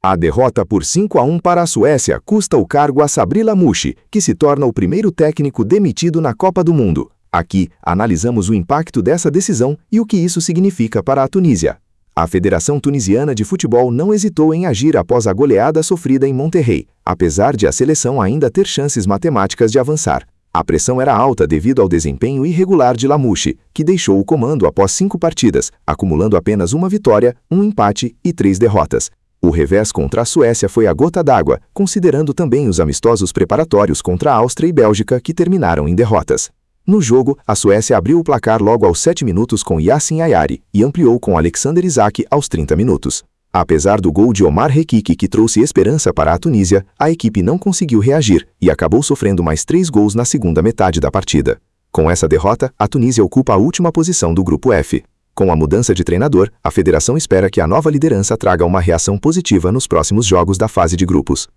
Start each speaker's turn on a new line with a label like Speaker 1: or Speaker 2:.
Speaker 1: A derrota por 5-1 para a Suécia custa o cargo a Sabri Lamouchi, que se torna o primeiro técnico demitido na Copa do Mundo. Aqui, analisamos o impacto dessa decisão e o que isso significa para a Tunísia. A Federação Tunisiana de Futebol não hesitou em agir após a goleada sofrida em Monterrey, apesar de a seleção ainda ter chances matemáticas de avançar. A pressão era alta devido ao desempenho irregular de Lamouchi, que deixou o comando após 5 partidas, acumulando apenas uma vitória, um empate e 3 derrotas. O revés contra a Suécia foi a gota d'água, considerando também os amistosos preparatórios contra a Áustria e Bélgica que terminaram em derrotas. No jogo, a Suécia abriu o placar logo aos 7 minutos com Yassin Ayari e ampliou com Alexander Isak aos 30 minutos. Apesar do gol de Omar Rekik que trouxe esperança para a Tunísia, a equipe não conseguiu reagir e acabou sofrendo mais 3 gols na segunda metade da partida. Com essa derrota, a Tunísia ocupa a última posição do grupo F. Com a mudança de treinador, a federação espera que a nova liderança traga uma reação positiva nos próximos jogos da fase de grupos.